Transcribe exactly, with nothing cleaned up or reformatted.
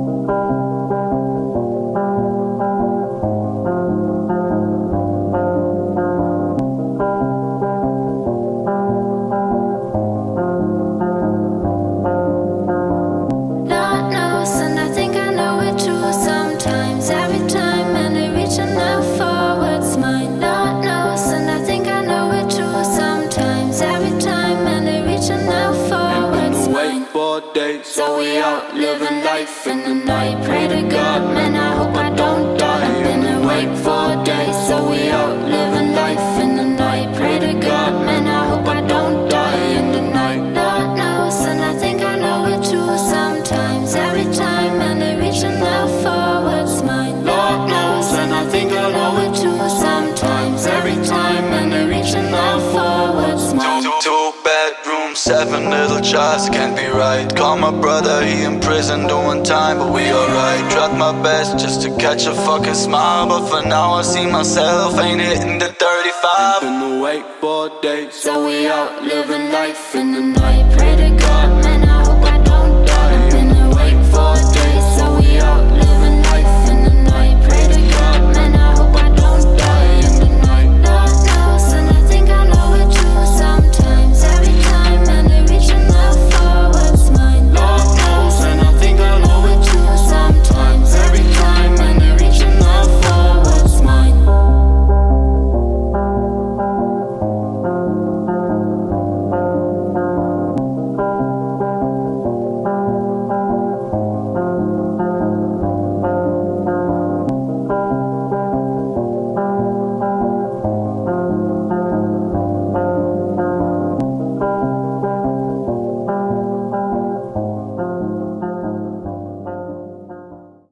So we out living life in the night. Pray to God, man, I hope I don't die. I've been awake for days. So we out living life in the night. Pray to God, man, I hope I don't die in the night. Lord knows, and I think I know it too. Sometimes, every time, and they're reaching out for what's mine. Lord knows, and I think I know it too. Sometimes, every time, and they're reaching out for what's mine. Two bedrooms, seven little jars, can't be right. Call my brother, he in prison doing time, but we alright. Tried my best just to catch a fucking smile, but for now I see myself ain't hitting the thirty-five. Been awake for days, so we out living life in the night.